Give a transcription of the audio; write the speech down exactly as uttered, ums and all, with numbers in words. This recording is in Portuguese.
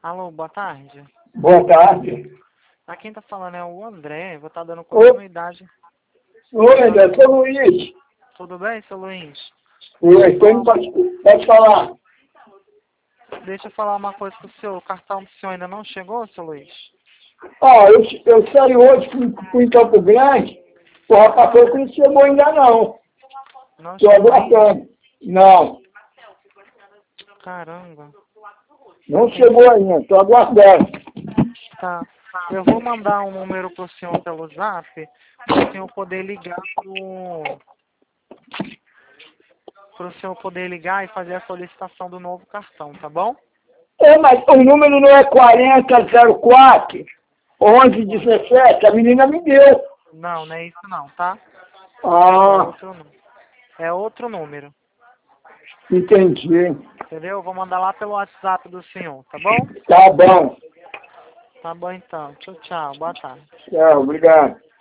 Alô, boa tarde. Boa tarde. Aqui quem tá falando é o André, vou estar dando Ô- continuidade. Oi, André, sou Luiz. Tudo bem, seu Luiz? Oi, tô indo pra- pode falar. Deixa eu falar uma coisa pro senhor. O cartão do senhor ainda não chegou, seu Luiz? Ó, eu, eu saí hoje, fui, fui em Campo Grande, o rapaz falou que não chegou ainda não. Não Tô chegou ainda? aguardando. Não, Caramba. não chegou ainda, tô aguardando. Tá. Eu vou mandar um número pro senhor pelo zap, para o senhor poder ligar pro... para o senhor poder ligar e fazer a solicitação do novo cartão, tá bom? É, mas o número não é quarenta zero quatro onze dezessete, a menina me deu. Não, não é isso não, tá? É Ah, outro número. É outro número, entendi. entendeu? Eu vou mandar lá pelo WhatsApp do senhor, tá bom? Tá bom. Tá bom então. Tchau, tchau. Boa tarde. Tchau, obrigado.